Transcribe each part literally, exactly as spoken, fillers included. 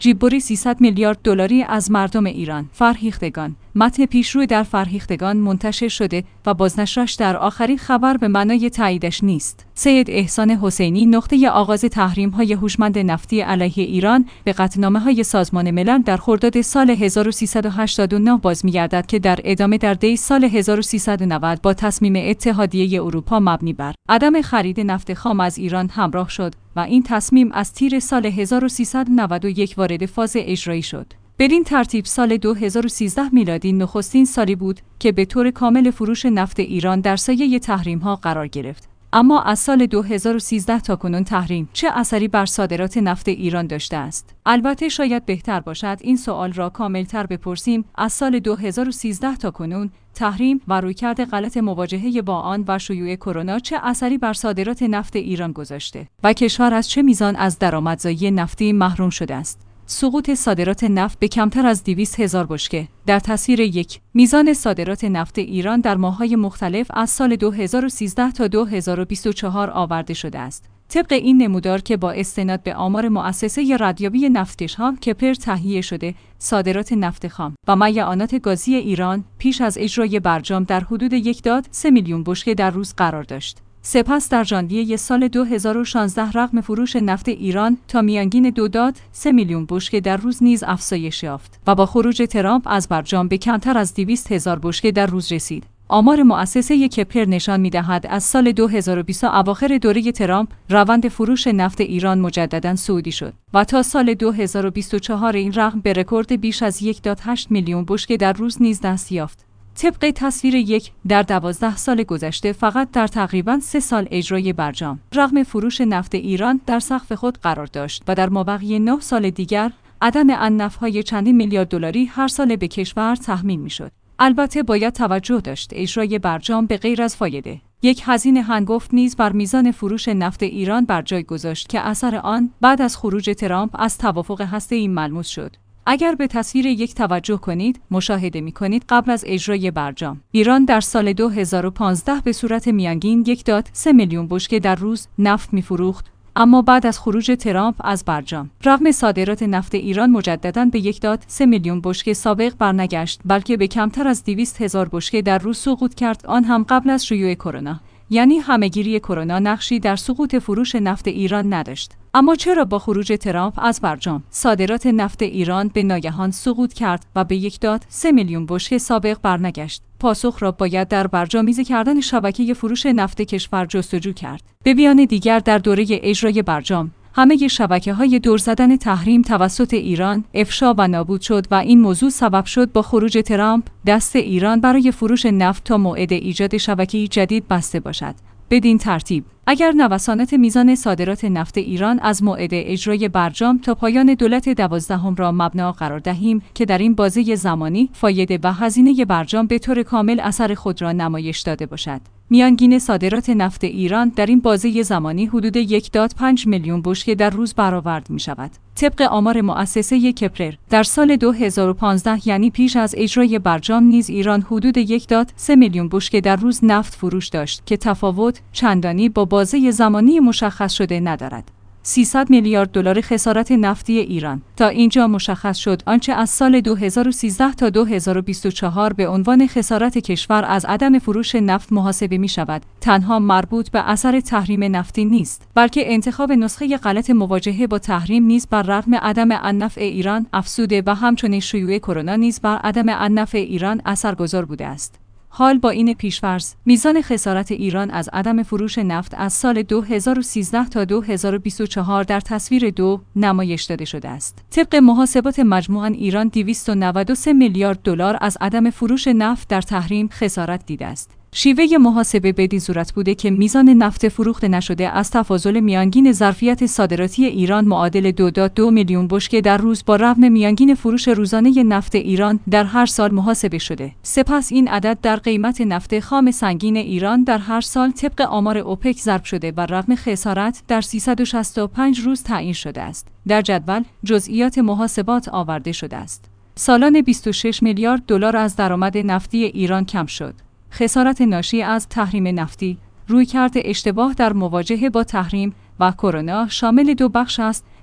جیببری سیصد میلیارد دلاری از مردم ایران. فرهیختگان. متن پیشرو در فرهیختگان منتشر شده و بازنشرش در آخرین خبر به معنای تاییدش نیست. سید احسان حسینی نقطه آغاز تحریم‌های هوشمند نفتی علیه ایران به قطعنامه‌های سازمان ملل در خرداد سال هزار و سیصد و هشتاد و نه باز می‌گردد که در ادامه در دی سال هزار و سیصد و نود با تصمیم اتحادیه اروپا مبنی بر عدم خرید نفت خام از ایران همراه شد و این تصمیم از تیر سال هزار و سیصد و نود و یک وارد فاز اجرایی شد. بدین ترتیب سال دو هزار و سیزده میلادی نخستین سالی بود که به طور کامل فروش نفت ایران در سایه تحریم‌ها قرار گرفت. اما از سال دو هزار و سیزده تا کنون تحریم چه اثری بر صادرات نفت ایران داشته است؟ البته شاید بهتر باشد این سوال را کاملتر بپرسیم. از سال دو هزار و سیزده تا کنون تحریم و رویکرد غلط مواجهه با آن و شیوع کرونا چه اثری بر صادرات نفت ایران گذاشته و کشور از چه میزان از درآمدزایی نفتی محروم شده است؟ سقوط صادرات نفت به کمتر از دویست هزار بشکه. در تصویر یک، میزان صادرات نفت ایران در ماه‌های مختلف از سال دو هزار و سیزده تا دو هزار و بیست و چهار آورده شده است. طبق این نمودار که با استناد به آمار مؤسسه ردیابی نفتکش‌ها کپر تهیه شده، صادرات نفت خام و معدنیات گازی ایران پیش از اجرای برجام در حدود یک داد سه میلیون بشکه در روز قرار داشت. سپس در ژانویه سال دو هزار و شانزده رقم فروش نفت ایران تا میانگین دو داد سه میلیون بشکه در روز نیز افزایش یافت و با خروج ترامپ از برجام به کمتر از دویست هزار بشکه در روز رسید. آمار مؤسسه کپر نشان می‌دهد از سال دو هزار و بیست اواخر دوره ترامپ روند فروش نفت ایران مجدداً صعودی شد و تا سال دو هزار و بیست و چهار این رقم به رکورد بیش از یک داد هشت میلیون بشکه در روز نیز دست یافت. طبق تصویر یک، در دوازده سال گذشته فقط در تقریباً سه سال اجرای برجام رقم فروش نفت ایران در سقف خود قرار داشت و در مابقی نه سال دیگر عدم انفهای چندین میلیارد دلاری هر سال به کشور تحمیل میشد. البته باید توجه داشت اجرای برجام به غیر از فایده یک هزینه هنگفت نیز بر میزان فروش نفت ایران بر جای گذاشت که اثر آن بعد از خروج ترامپ از توافق هسته‌ای ملموس شد. اگر به تصویر یک توجه کنید، مشاهده می کنید قبل از اجرای برجام ایران در سال دو هزار و پانزده به صورت میانگین یک داد سه میلیون بشکه در روز نفت می فروخت، اما بعد از خروج ترامپ از برجام رقم صادرات نفت ایران مجدداً به یک داد سه میلیون بشکه سابق برنگشت، بلکه به کمتر از دویست هزار بشکه در روز سقوط کرد، آن هم قبل از شیوع کرونا. یعنی همهگیری کرونا نقشی در سقوط فروش نفت ایران نداشت. اما چرا با خروج ترامپ از برجام صادرات نفت ایران به ناگهان سقوط کرد و به یک داد سه میلیون بشکه سابق برنگشت؟ پاسخ را باید در برجامیزی کردن شبکه فروش نفت کشور جستجو کرد. به بیان دیگر در دوره اجرای برجام همه شبکه‌های دور زدن تحریم توسط ایران افشا و نابود شد و این موضوع سبب شد با خروج ترامپ دست ایران برای فروش نفت تا موعد ایجاد شبکه‌ای جدید بسته باشد. بدین ترتیب اگر نوسانات میزان صادرات نفت ایران از موعد اجرای برجام تا پایان دولت دوازدهم را مبنا قرار دهیم که در این بازه زمانی فایده و هزینه برجام به طور کامل اثر خود را نمایش داده باشد، میانگین صادرات نفت ایران در این بازه زمانی حدود یک داد پنج میلیون بشکه در روز برآورد می شود. طبق آمار مؤسسه کپر در سال دو هزار و پانزده یعنی پیش از اجرای برجام نیز ایران حدود یک داد سه میلیون بشکه در روز نفت فروش داشت که تفاوت چندانی با بازه زمانی مشخص شده ندارد. سیصد میلیارد دلار خسارت نفتی ایران. تا اینجا مشخص شد آنچه از سال دو هزار و سیزده تا دو هزار و بیست و چهار به عنوان خسارت کشور از عدم فروش نفت محاسبه می شود تنها مربوط به اثر تحریم نفتی نیست، بلکه انتخاب نسخه غلط مواجهه با تحریم نیز بر رغم عدم النفع ایران افزوده و همچنین شیوع کرونا نیز بر عدم النفع ایران اثرگذار بوده است. حال با این پیش‌فرض، میزان خسارت ایران از عدم فروش نفت از سال دو هزار و سیزده تا دو هزار و بیست و چهار در تصویر دو نمایش داده شده است. طبق محاسبات مجموعاً ایران دویست و نود و سه میلیارد دلار از عدم فروش نفت در تحریم خسارت دیده است. شیوه محاسبه بدین صورت بوده که میزان نفت فروخته نشده از تفاضل میانگین ظرفیت صادراتی ایران معادل دو داد دو میلیون بشکه در روز با رقم میانگین فروش روزانه نفت ایران در هر سال محاسبه شده. سپس این عدد در قیمت نفت خام سنگین ایران در هر سال طبق آمار اوپک ضرب شده و رقم خسارت در سیصد و شصت و پنج روز تعیین شده است. در جدول جزئیات محاسبات آورده شده است. سالانه بیست و شش میلیارد دلار از درآمد نفتی ایران کم شد. خسارت ناشی از تحریم نفتی، رویکرد اشتباه در مواجهه با تحریم و کرونا شامل دو بخش است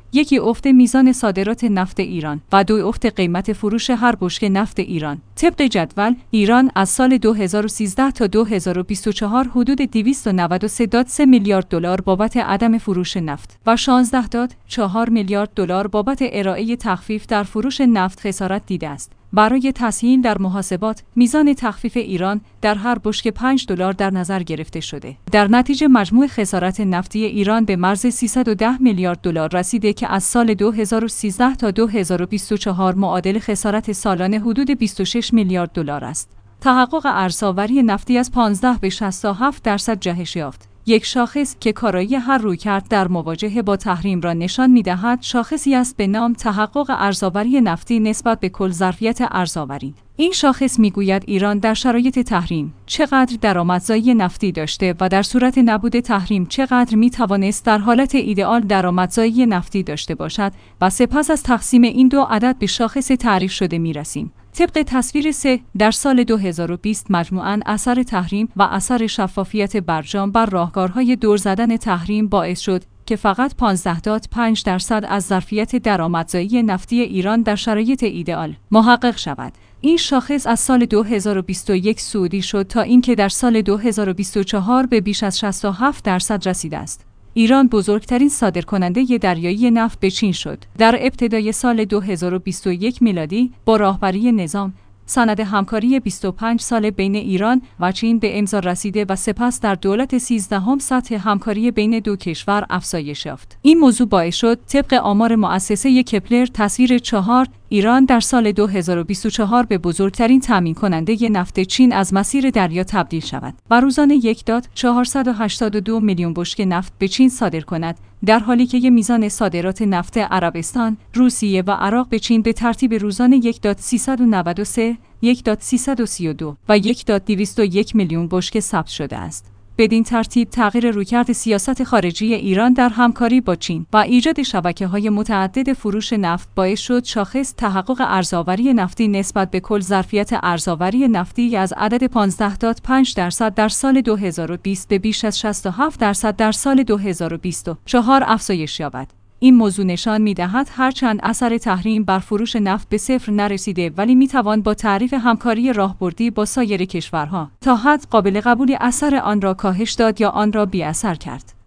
یکی افت میزان صادرات نفت ایران و دو افت قیمت فروش هر بشکه نفت ایران. طبق جدول، ایران از سال دو هزار و سیزده تا دو هزار و بیست و چهار حدود دویست و نود و سه ممیز سه میلیارد دلار بابت عدم فروش نفت و شانزده ممیز چهار میلیارد دلار بابت ارائه تخفیف در فروش نفت خسارت دیده است. برای تسهیل در محاسبات، میزان تخفیف ایران در هر بشکه پنج دلار در نظر گرفته شده. در نتیجه مجموع خسارت نفتی ایران به مرز سیصد و ده میلیارد دلار رسیده که از سال دو هزار و سیزده تا دو هزار و بیست و چهار معادل خسارت سالانه حدود بیست و شش میلیارد دلار است. تحقق ارزآوری نفتی از پانزده به شصت و هفت درصد جهش یافت. یک شاخص که کارایی هر رویکرد در مواجهه با تحریم را نشان می‌دهد، شاخصی است به نام تحقق ارزآوری نفتی نسبت به کل ظرفیت ارزآوری. این شاخص می‌گوید ایران در شرایط تحریم چقدر درآمدزایی نفتی داشته و در صورت نبود تحریم چقدر می‌توانست در حالت ایدئال درآمدزایی نفتی داشته باشد و سپس از تقسیم این دو عدد به شاخص تعریف شده می‌رسیم. طبق تصویر سه، در سال دو هزار و بیست مجموعاً اثر تحریم و اثر شفافیت برجام بر راهکارهای دور زدن تحریم باعث شد که فقط پانزده ممیز پنج درصد از ظرفیت درآمدزایی نفتی ایران در شرایط ایدئال محقق شود. این شاخص از سال دو هزار و بیست و یک صعودی شد تا اینکه در سال دو هزار و بیست و چهار به بیش از شصت و هفت درصد رسیده است. ایران بزرگترین صادرکننده دریایی نفت به چین شد. در ابتدای سال دو هزار و بیست و یک میلادی با راهبری نظام سند همکاری بیست و پنج ساله بین ایران و چین به امضا رسیده و سپس در دولت سیزدهم سطح همکاری بین دو کشور افزایش یافت. این موضوع باعث شد طبق آمار مؤسسه کپلر تصویر چهار، ایران در سال دو هزار و بیست و چهار به بزرگترین تامین کننده نفت چین از مسیر دریا تبدیل شود و روزانه یک ممیز چهارصد و هشتاد و دو میلیون بشکه نفت به چین صادر کند، در حالی که میزان صادرات نفت عربستان، روسیه و عراق به چین به ترتیب روزانه یک ممیز سیصد و نود و سه، یک ممیز سیصد و سی و دو و یک ممیز دویست و یک میلیون بشکه ثبت شده است. بدین ترتیب تغییر رویکرد سیاست خارجی ایران در همکاری با چین و ایجاد شبکه‌های متعدد فروش نفت باعث شد شاخص تحقق ارزآوری نفتی نسبت به کل ظرفیت ارزآوری نفتی از عدد پانزده ممیز پنج درصد در سال دو هزار و بیست به بیش از شصت و هفت درصد در سال دو هزار و بیست و چهار افزایش یابد. این موضوع نشان می‌دهد هرچند اثر تحریم بر فروش نفت به صفر نرسیده، ولی می‌توان با تعریف همکاری راهبردی با سایر کشورها تا حد قابل قبولی اثر آن را کاهش داد یا آن را بی‌اثر کرد.